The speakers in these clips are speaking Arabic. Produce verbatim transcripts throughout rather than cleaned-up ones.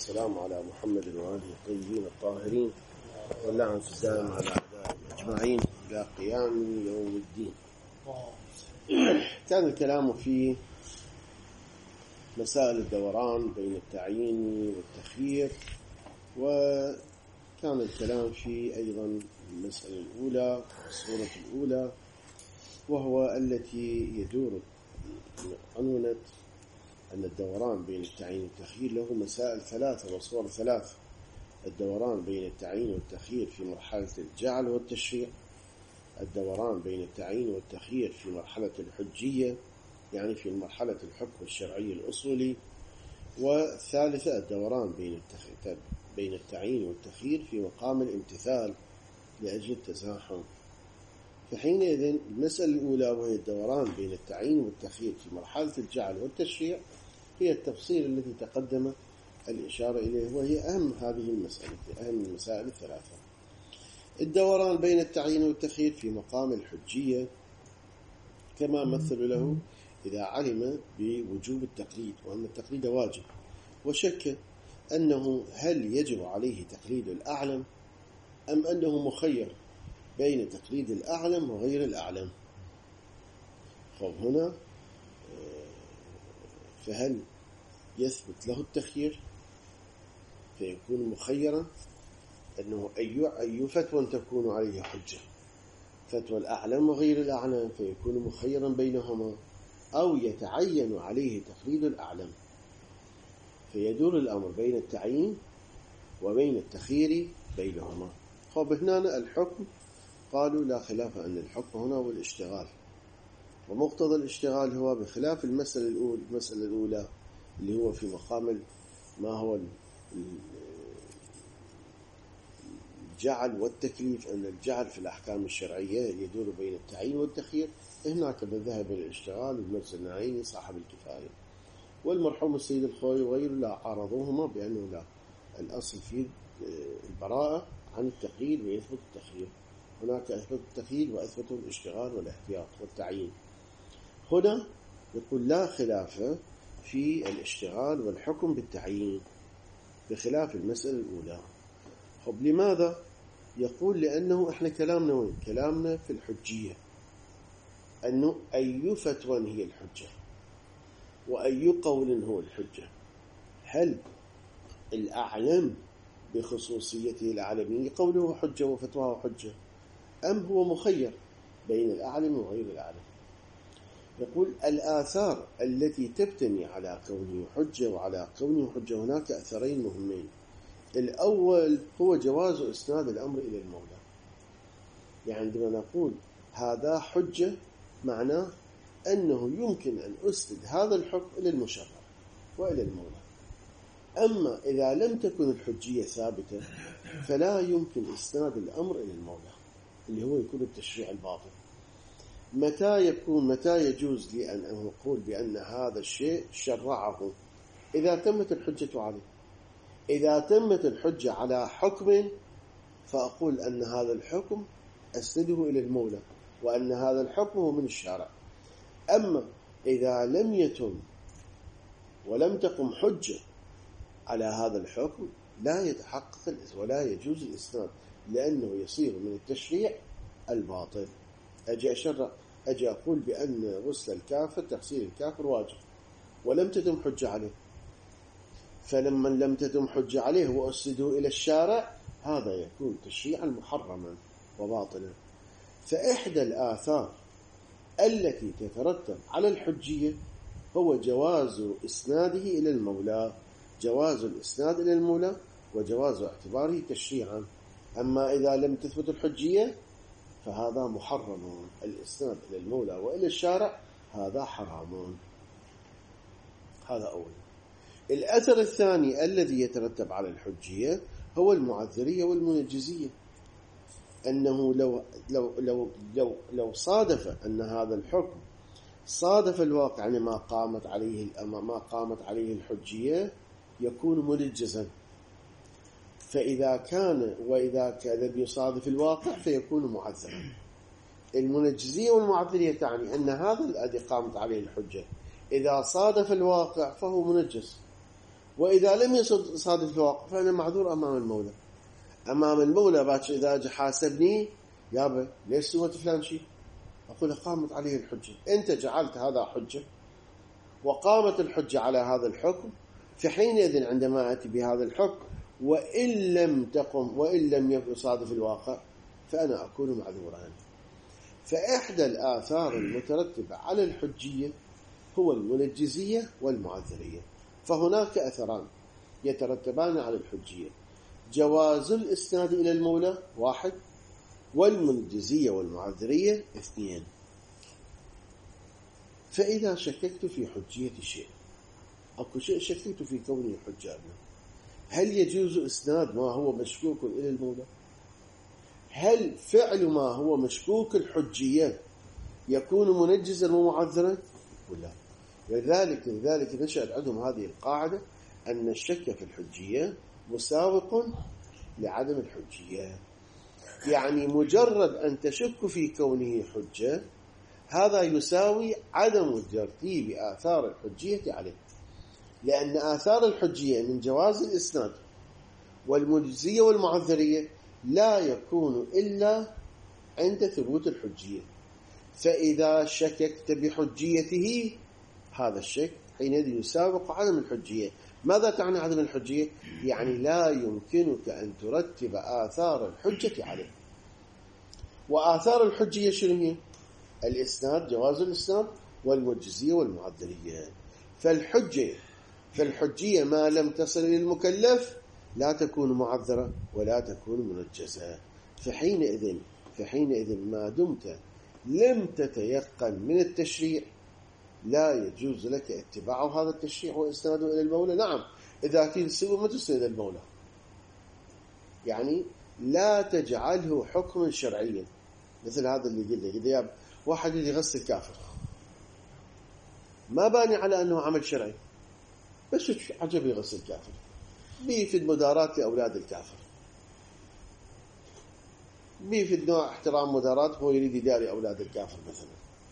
والسلام على محمد وآله الطيبين الطاهرين واللعنة الدائمة على أعدائهم أجمعين إلى قيام يوم الدين. كان الكلام في مسائل الدوران بين التعيين والتخيير، وكان الكلام في أيضا المسألة الأولى الصورة الأولى، وهو التي يدور عنونة أن الدوران بين التعيين والتخيير له مسائل ثلاثة وصور ثلاثة: الدوران بين التعيين والتخيير في مرحلة الجعل والتشريع، الدوران بين التعيين والتخيير في مرحلة الحجية يعني في مرحلة الحكم الشرعي الأصولي، والثالثة الدوران بين بين التعيين والتخيير في مقام الامتثال لأجل التزاحم. فحينئذ المسألة الأولى وهي الدوران بين التعيين والتخيير في مرحلة الجعل والتشريع هي التفصيل التي تقدم الإشارة إليه، وهي أهم هذه المسألة، أهم المسائل الثلاثة. الدوران بين التعيين والتخيير في مقام الحجية كما مثل له إذا علم بوجوب التقليد وأن التقليد واجب، وشك أنه هل يجب عليه تقليد الأعلم أم أنه مخير بين تقليد الأعلم وغير الأعلم. هنا فهل يثبت له التخيير فيكون مخيرا أنه أي فتوى تكون عليه حجة، فتوى الأعلم وغير الأعلم فيكون مخيرا بينهما، أو يتعين عليه تقليد الأعلم فيدور الأمر بين التعيين وبين التخيير بينهما. فهنا الحكم قالوا لا خلاف أن الحكم هنا هو الاشتغال، ومقتضى الاشتغال هو بخلاف المسألة الأولى المسألة الأولى اللي هو في مقام ما هو الجعل والتكليف، أن الجعل في الأحكام الشرعية يدور بين التعيين والتخيير. هناك ذهب الاشتغال والمجلس النعيني صاحب الكفاية والمرحوم السيد الخوي وغيره لا عارضوهما بأنه لا، الأصل في البراءة عن التقييد ويثبت التخيير. هناك أثبت التخيير وأثبتوا الاشتغال والاحتياط والتعيين. هنا يقول لا خلاف في الاشتغال والحكم بالتعيين بخلاف المسألة الأولى. طب لماذا؟ يقول لأنه إحنا كلامنا وين؟ كلامنا في الحجية، أنه أي فتوى هي الحجة وأي قول هو الحجة. هل الأعلم بخصوصيته العالمية قوله حجة وفتواه حجة، أم هو مخير بين الأعلم وغير الأعلم؟ يقول الآثار التي تبتني على كونه حجة وعلى كونه حجة هناك أثرين مهمين. الأول هو جواز إسناد الأمر إلى المولى، يعني عندما نقول هذا حجة معناه أنه يمكن أن أسند هذا الحكم إلى المشرع وإلى المولى. أما إذا لم تكن الحجية ثابتة فلا يمكن إسناد الأمر إلى المولى اللي هو يكون التشريع الباطل. متى يكون متى يجوز لي أن أقول بأن هذا الشيء شرعه؟ إذا تمت الحجة عليه. إذا تمت الحجة على حكم فأقول أن هذا الحكم أسنده إلى المولى وأن هذا الحكم هو من الشارع. أما إذا لم يتم ولم تقم حجة على هذا الحكم لا يتحقق ولا يجوز الإسناد، لأنه يصير من التشريع الباطل. أجي أشرع أجي أقول بأن غسل الكافر تغسيل الكافر واجب ولم تتم حجة عليه، فلما لم تتم حجة عليه وأسنده إلى الشارع هذا يكون تشريعا محرما وباطلا. فإحدى الآثار التي تترتب على الحجية هو جواز إسناده إلى المولى، جواز الإسناد إلى المولى وجواز اعتباره تشريعا. أما إذا لم تثبت الحجية فهذا محرم، الإسناد إلى المولى وإلى الشارع هذا حرام. هذا أول. الأثر الثاني الذي يترتب على الحجية هو المعذرية والمنجزية، أنه لو لو لو لو لو صادف أن هذا الحكم صادف الواقع يعني ما قامت عليه ما قامت عليه الحجية يكون منجزا. فإذا كان وإذا كان يصادف الواقع فيكون معذرا. المنجزية والمعذرية تعني أن هذا الذي قامت عليه الحجة إذا صادف الواقع فهو منجز، وإذا لم يصادف الواقع فأنا معذور أمام المولى. أمام المولى باكر إذا حاسبني يابا ليش سويت فلان شيء، أقول قامت عليه الحجة، أنت جعلت هذا حجة وقامت الحجة على هذا الحكم، فحينئذ عندما أتي بهذا الحكم وإن لم تقم وإن لم يصادف الواقع فأنا أكون معذورا. فإحدى الآثار المترتبة على الحجية هو المنجزية والمعذرية. فهناك أثران يترتبان على الحجية: جواز الإسناد إلى المولى واحد، والمنجزية والمعذرية اثنين. فإذا شككت في حجية شيء، أكو شيء شككت في كونه حجة، هل يجوز إسناد ما هو مشكوك إلى المولى؟ هل فعل ما هو مشكوك الحجية يكون منجزا ومعذرا ولا؟ لذلك لذلك نشأت عندهم هذه القاعدة أن الشك في الحجية مساوق لعدم الحجية. يعني مجرد أن تشك في كونه حجة هذا يساوي عدم ترتيب آثار الحجية عليه، لأن آثار الحجية من جواز الإسناد والمنجزية والمعذرية لا يكون إلا عند ثبوت الحجية. فإذا شككت بحجيته هذا الشك حينئذ يسابق عدم الحجية. ماذا تعني عدم الحجية؟ يعني لا يمكنك أن ترتب آثار الحجة عليه. وآثار الحجية شنو هي؟ الإسناد، جواز الإسناد، والمنجزية والمعذرية. فالحجة فالحجية ما لم تصل للمكلف لا تكون معذرة ولا تكون منجزة. فحينئذ فحينئذ ما دمت لم تتيقن من التشريع لا يجوز لك اتباع هذا التشريع وإسناده إلى المولى. نعم إذا تنسبه ما تسند إلى المولى، يعني لا تجعله حكما شرعيا. مثل هذا اللي قلنا إذا واحد يغسل كافر ما باني على أنه عمل شرعي، بس عجب يغسل كافر بيفيد مداراة لأولاد الكافر، بيفيد نوع احترام مداراة، هو يريد يداري أولاد الكافر مثلا.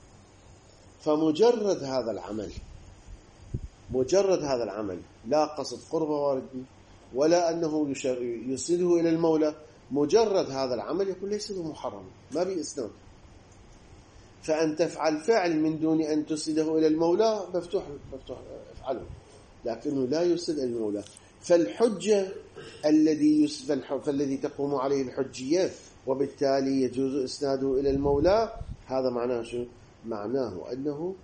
فمجرد هذا العمل مجرد هذا العمل لا قصد قرب وارد ولا أنه يصله إلى المولى، مجرد هذا العمل يقول ليس له محرم، ما بإسناد. فأن تفعل فعل من دون أن تسده إلى المولى مفتوح مفتوح افعله، لكنه لا يسد إلى المولى. فالحجة الذي فالذي تقوم عليه الحجية وبالتالي يجوز إسناده إلى المولى، هذا معناه شو؟ معناه أنه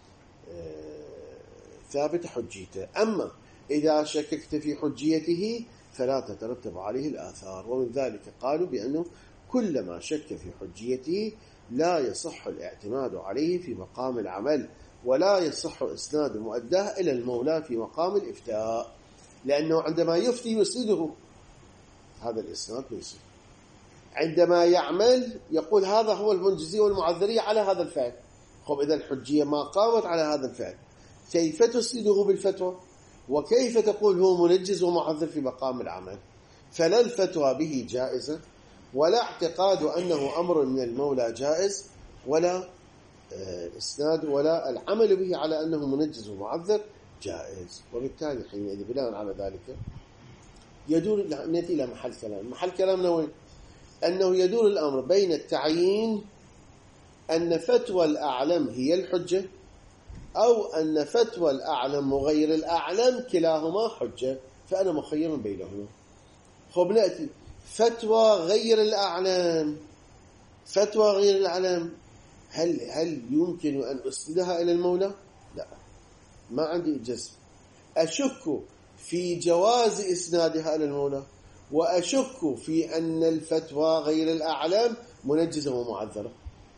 ثابت حجيته. أما إذا شككت في حجيته فلا تترتب عليه الآثار. ومن ذلك قالوا بأنه كلما شك في حجيته لا يصح الاعتماد عليه في مقام العمل، ولا يصح إسناد مؤداه إلى المولى في مقام الإفتاء، لأنه عندما يفتي يسنده هذا الإسناد ليس، عندما يعمل يقول هذا هو المنجزية والمعذرية على هذا الفعل. خب إذا الحجية ما قامت على هذا الفعل كيف تسنده بالفتوى؟ وكيف تقول هو منجز ومعذر في مقام العمل؟ فلا الفتوى به جائزة، ولا اعتقاد أنه أمر من المولى جائز، ولا إسناد ولا العمل به على أنه منجز ومعذر جائز. وبالتالي حينئذ بناء على ذلك يدور نأتي إلى محل كلام. محل كلامنا وين؟ أنه يدور الأمر بين التعيين أن فتوى الأعلم هي الحجة، أو أن فتوى الأعلم وغير الأعلم كلاهما حجة، فأنا مخير بينهما. خب نأتي فتوى غير الأعلم فتوى غير الأعلم هل هل يمكن أن أسندها إلى المولى؟ لا، ما عندي جزم. أشك في جواز إسنادها إلى المولى، وأشك في أن الفتوى غير الأعلم منجزة ومعذرة،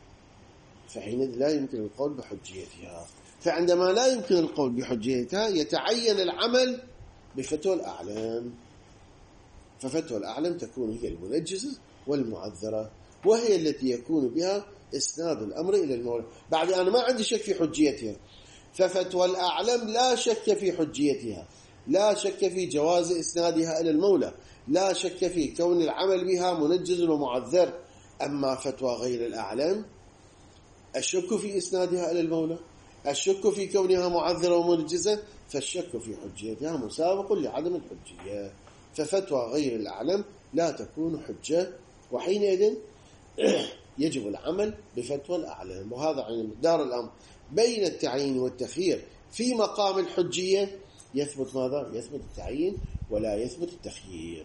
فحينئذ لا يمكن القول بحجيتها. فعندما لا يمكن القول بحجيتها يتعين العمل بفتوى الأعلم، ففتوى الأعلم تكون هي المنجزة والمعذرة، وهي التي يكون بها إسناد الأمر إلى المولى. بعد أنا ما عندي شك في حجيتها، ففتوى الأعلم لا شك في حجيتها، لا شك في جواز إسنادها إلى المولى، لا شك في كون العمل بها منجز ومعذر. أما فتوى غير الأعلم أشك في إسنادها إلى المولى، الشك في كونها معذرة ومنجزة فالشك في حجيتها مسابق لعدم الحجية، ففتوى غير الأعلم لا تكون حجة، وحينئذ يجب العمل بفتوى الأعلم. وهذا عن مقدار الأمر بين التعيين والتخيير في مقام الحجية يثبت ماذا؟ يثبت التعيين ولا يثبت التخيير.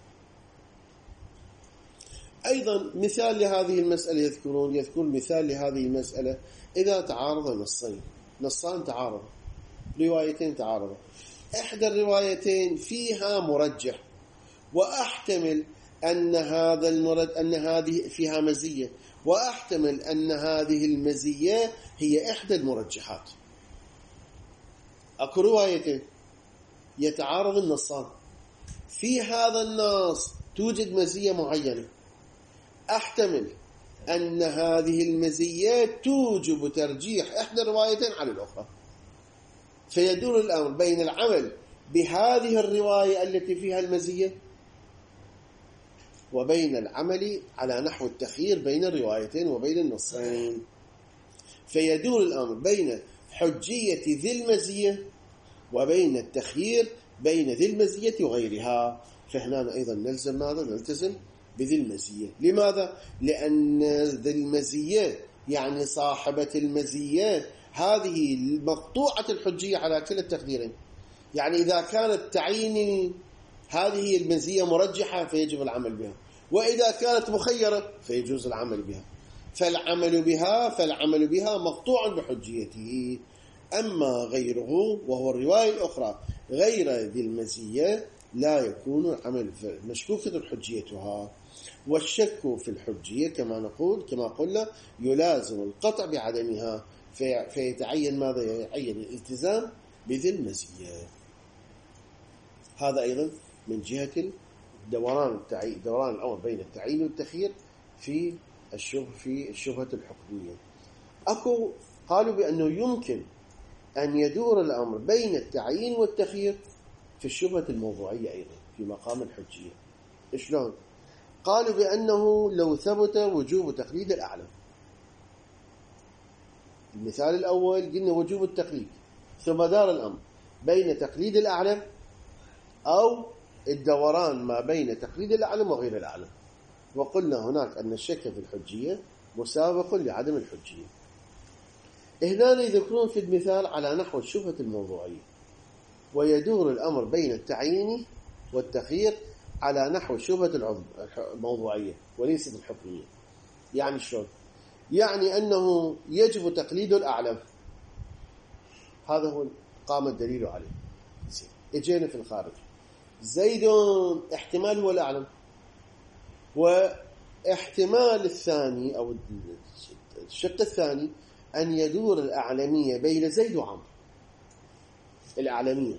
أيضا مثال لهذه المسألة يذكرون يذكرون مثال لهذه المسألة إذا تعارض نصين، نصان تعارض، روايتين تعارض، إحدى الروايتين فيها مرجح وأحتمل أن هذا المرد أن هذه فيها مزية، وأحتمل أن هذه المزية هي إحدى المرجحات. أكو روايتين يتعارض النصان، في هذا النص توجد مزية معينة، أحتمل أن هذه المزيات توجب ترجيح إحدى الروايتين على الأخرى، فيدور الأمر بين العمل بهذه الرواية التي فيها المزية وبين العمل على نحو التخيير بين الروايتين وبين النصين. فيدور الأمر بين حجية ذي المزية وبين التخيير بين ذي المزية وغيرها. فهنا أيضا نلزم ماذا؟ نلتزم بذي المزية. لماذا؟ لأن ذي المزية يعني صاحبة المزية هذه مقطوعة الحجية على كلا التقديرين. يعني إذا كانت تعيين هذه المزية مرجحة فيجب العمل بها، وإذا كانت مخيرة فيجوز العمل بها، فالعمل بها فالعمل بها مقطوع بحجيته. أما غيره وهو الرواية الأخرى غير ذي المزية لا يكون العمل مشكوكة حجيتها. والشك في الحجية كما نقول كما قلنا يلازم القطع بعدمها، في فيتعين ماذا؟ يعين الالتزام بذي المزية. هذا أيضا من جهة دوران التعيين دوران الأمر بين التعيين والتخيير في الشبهة في الشبهة الحكمية. أكو قالوا بأنه يمكن أن يدور الأمر بين التعيين والتخيير في الشبهة الموضوعية أيضا في مقام الحجية. شلون؟ قالوا بأنه لو ثبت وجوب تقليد الأعلم، المثال الأول قلنا وجوب التقليد، ثم دار الأمر بين تقليد الأعلم أو الدوران ما بين تقليد الأعلم وغير الأعلم، وقلنا هناك أن الشك في الحجية مسابق لعدم الحجية. هنا يذكرون في المثال على نحو الشبهة الموضوعية، ويدور الأمر بين التعيين والتخيير على نحو الشبهة الموضوعية وليست الحكمية. يعني شلون؟ يعني أنه يجب تقليد الأعلم، هذا هو قام الدليل عليه. اجينا في الخارج زيد احتمال هو الأعلم، واحتمال الثاني أو الشق الثاني أن يدور الأعلمية بين زيد وعمر. الأعلمية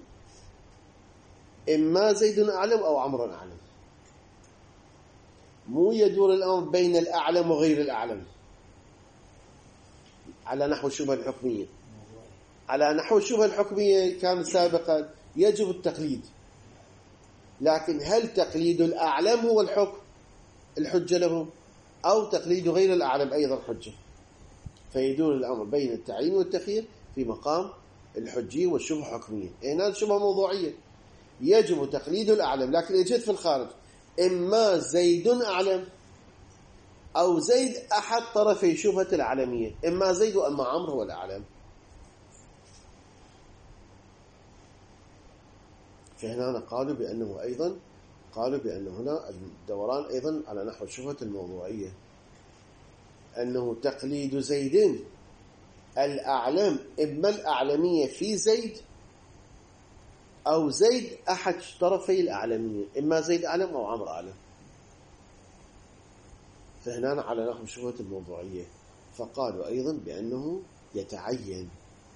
إما زيد أعلم أو عمر أعلم، مو يدور الأمر بين الأعلم وغير الأعلم على نحو الشبهة الحكمية. على نحو الشبهة الحكمية كان سابقا يجب التقليد، لكن هل تقليد الأعلم هو الحكم الحجة له أو تقليد غير الأعلم أيضا حجة؟ فيدور الأمر بين التعيين والتخيير في مقام الحجية والشبهة الحكمية. هنا الشبهة موضوعية يجب تقليد الأعلم، لكن يجد في الخارج إما زيد أعلم أو زيد أحد طرفي شبهة العلمية، إما زيد وإما عمرو هو الأعلم. فهنا قالوا بأنه أيضا قالوا بأن هنا الدوران أيضا على نحو الشبهة الموضوعية، أنه تقليد زيد الأعلم إما الأعلمية في زيد أو زيد أحد طرفي الأعلمية، إما زيد أعلم أو عمرو أعلم. فهنا على نحو الشبهة الموضوعية. فقالوا أيضا بأنه يتعين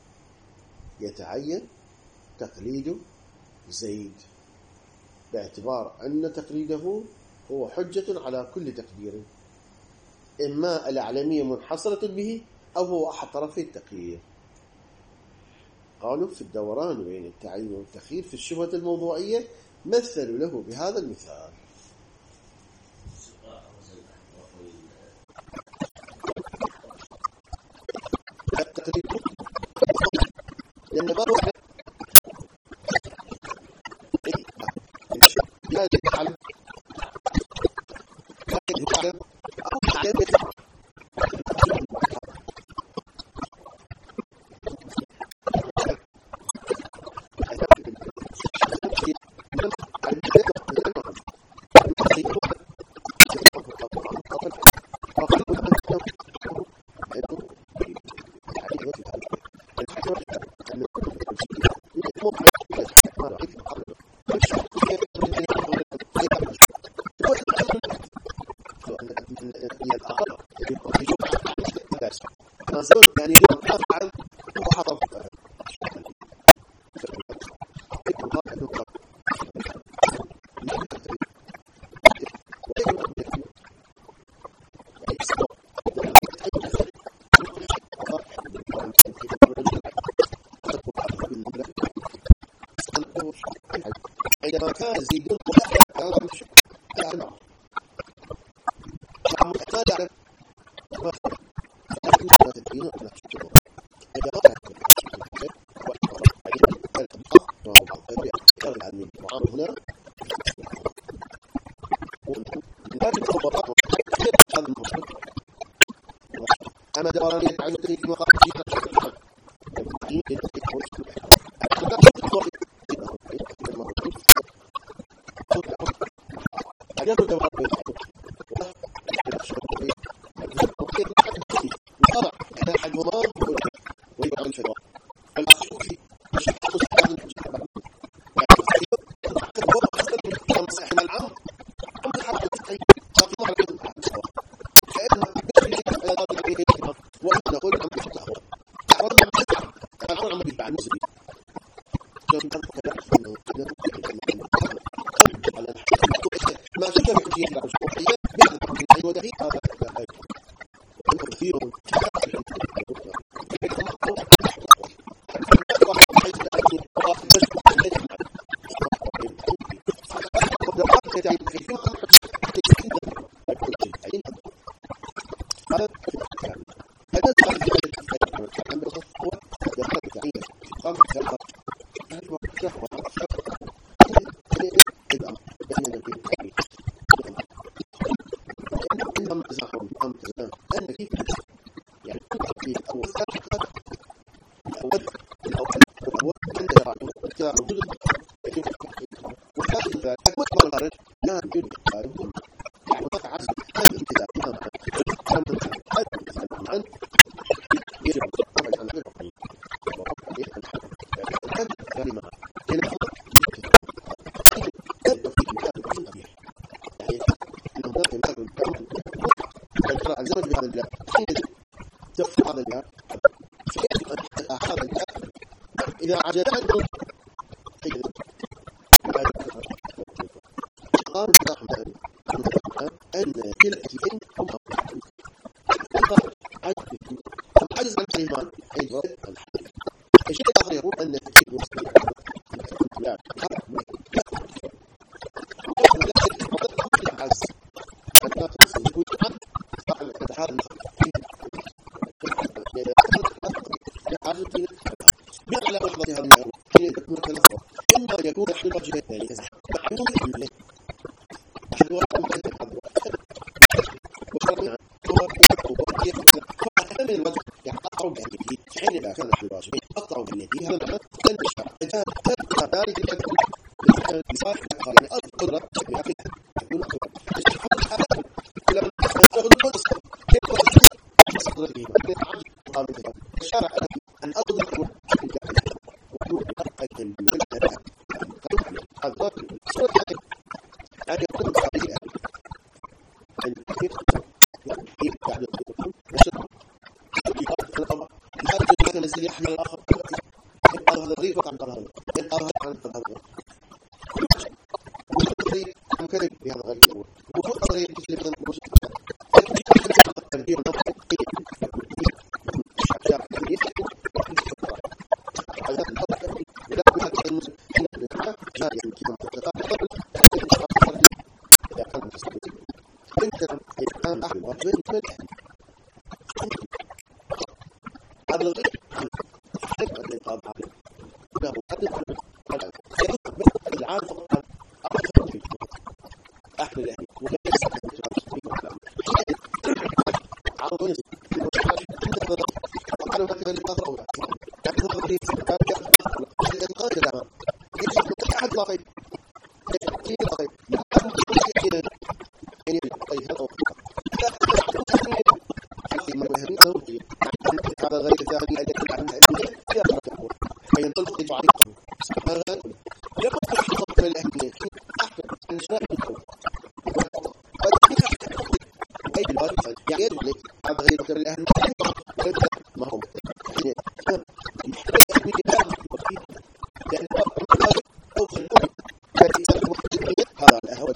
يتعين تقليد زيد باعتبار أن تقليده هو حجة على كل تقدير، إما الأعلمية منحصرة به أو هو أحد طرفي التقيير. قالوا في الدوران بين التعيين والتخيير في الشبهة الموضوعية مثلوا له بهذا المثال. لأن ما هو لا يتعلم لا يتعلم أو يتعلم يعني أفعل وحطب عندما كان زيدون محتاج على هنا أنا دوراني عن تريد مقاطع إذا عجبته قال أن كلا الأتيين هم عجز عن الإيمان الشيء الآخر يقول أن التكفير لا عجز حتى تصل يقول عن هذا على لحظة هذا المعروف حين تكون تلفظ إما يكون أحد الوجهين يعني معلوم بالله أحد الوجهين فأحد من الوجه يعني أقرأ بالذي حين إذا كان أحد الوجهين أقرأ بالذي هذا المعنى تنتشر أجاب تنتشر ذلك مثال يعني أرض قدرة بأخذ يكون قدرة لما تأخذ القدس كيف صدره قامته الشارع أن أقدر هذا يكون صحيح أن كيف كيف بعد الدخول نشر الأمر هذا الذي نزل يحمل الآخر يبقى هذا الريف عن قرار يبقى هذا عن قرار وكذلك عن كذب بهذا غير الأول وكذلك يجب أن يكون تنبيه هذا الغير يعني يجب عليك هذا غير مكتمل الأهمية ما هو هذا الأهوال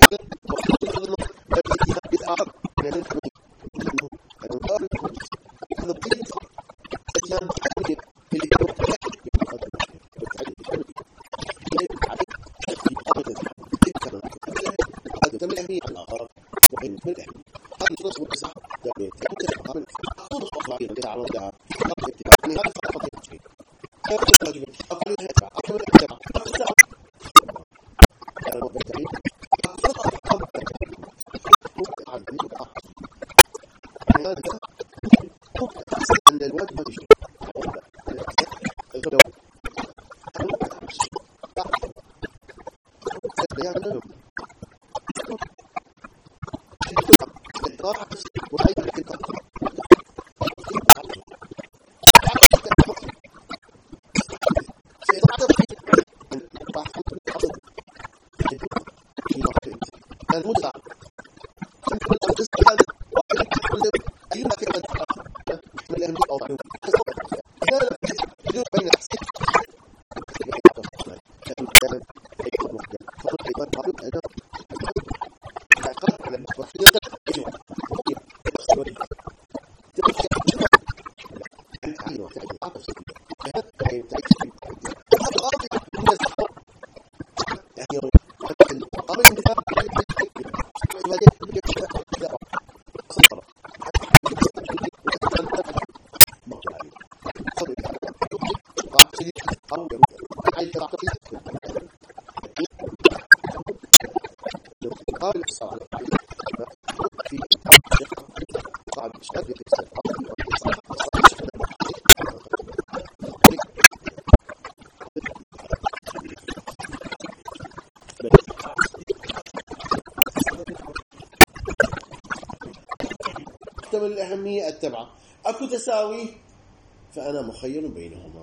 الأهمية التبعة أكو تساوي فأنا مخير بينهما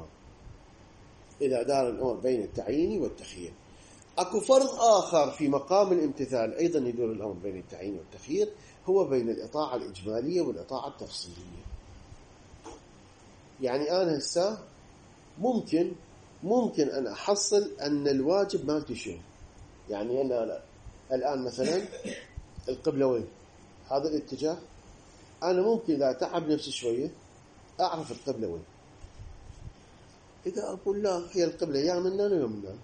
إذا دار الأمر بين التعيين والتخيير. أكو فرض آخر في مقام الامتثال أيضا يدور الأمر بين التعيين والتخيير، هو بين الإطاعة الإجمالية والإطاعة التفصيلية. يعني أنا هسه ممكن ممكن أن أحصل أن الواجب ما تشوف، يعني أنا الآن مثلا القبلة وين؟ هذا الاتجاه، أنا ممكن إذا تعب نفسي شوية أعرف القبلة وين. إذا أقول لا هي القبلة يا منان ويا منان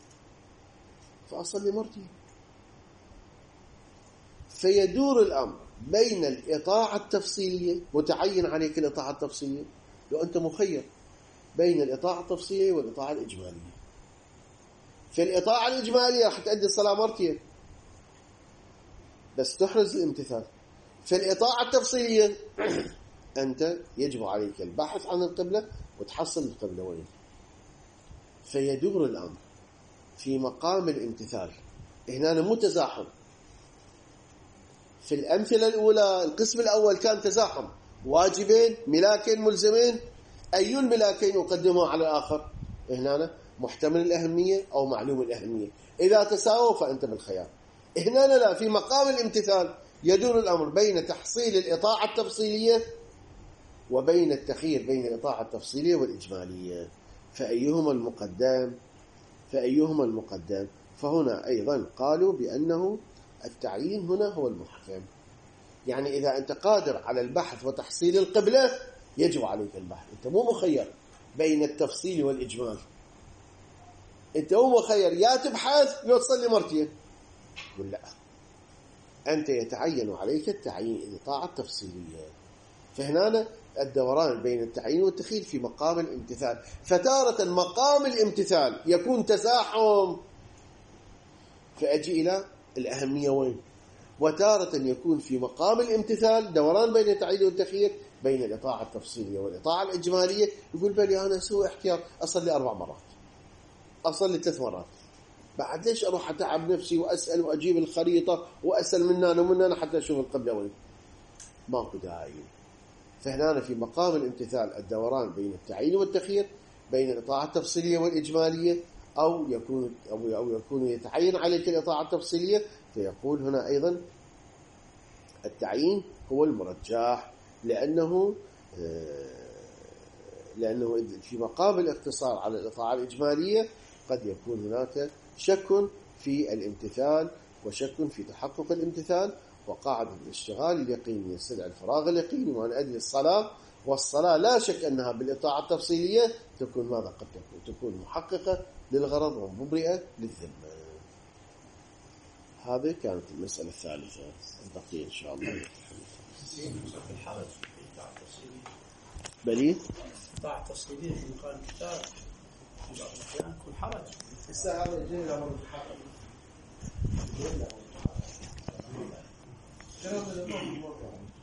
فأصلي مرتين. فيدور الأمر بين الإطاعة التفصيلية، وتعين عليك الإطاعة التفصيلية لو أنت مخير بين الإطاعة التفصيلية والإطاعة الإجمالية. في الإطاعة الإجمالية راح تؤدي الصلاة مرتين بس تحرز الامتثال. في الإطاعة التفصيلية أنت يجب عليك البحث عن القبلة وتحصل القبلة وين. فيدور الأمر في مقام الامتثال. هنا مو تزاحم. في الأمثلة الأولى القسم الأول كان تزاحم، واجبين ملاكين ملزمين، أي الملاكين أقدمها على الآخر؟ هنا محتمل الأهمية أو معلوم الأهمية، إذا تساووا فأنت بالخيار. هنا لا، في مقام الامتثال يدور الأمر بين تحصيل الإطاعة التفصيلية وبين التخيير بين الإطاعة التفصيلية والإجمالية، فأيهما المقدم فأيهما المقدم فهنا أيضا قالوا بأنه التعيين هنا هو المحكم. يعني إذا أنت قادر على البحث وتحصيل القبلة يجب عليك البحث، أنت مو مخير بين التفصيل والإجمال، أنت مو مخير يا تبحث يا تصلي مرتين، قل لا، أنت يتعين عليك التعيين الإطاعة التفصيلية. فهنا الدوران بين التعيين والتخيير في مقام الامتثال. فتارة مقام الامتثال يكون تزاحم فأجي إلى الأهمية وين، وتارة يكون في مقام الامتثال دوران بين التعيين والتخيير بين الإطاعة التفصيلية والإطاعة الإجمالية. يقول بالي أنا أسوي احتياط أصلي أربع مرات، أصلي ثلاث مرات، بعد ليش أروح أتعب نفسي وأسأل وأجيب الخريطة وأسأل مننا ومننا حتى أشوف القبلة وين؟ ماكو داعي. فهنا في مقام الامتثال الدوران بين التعيين والتخيير بين الإطاعة التفصيلية والإجمالية، أو يكون أو يكون يتعين عليك الإطاعة التفصيلية، فيقول هنا أيضا التعيين هو المرجح، لأنه لأنه في مقام الاقتصار على الإطاعة الإجمالية قد يكون هناك شك في الامتثال وشك في تحقق الامتثال، وقاعدة الاشتغال اليقيني يستدعي الفراغ اليقيني، وأن أجل الصلاة، والصلاة لا شك أنها بالإطاعة التفصيلية تكون ماذا قد تكون تكون محققة للغرض ومبرئة للذمة. هذه كانت المسألة الثالثة، البقية إن شاء الله. بلي طاعة تفصيلية في مقام الكتاب في بعض الأحيان يكون حرج. الساعة الجيل أمر محقق. كلام الإمام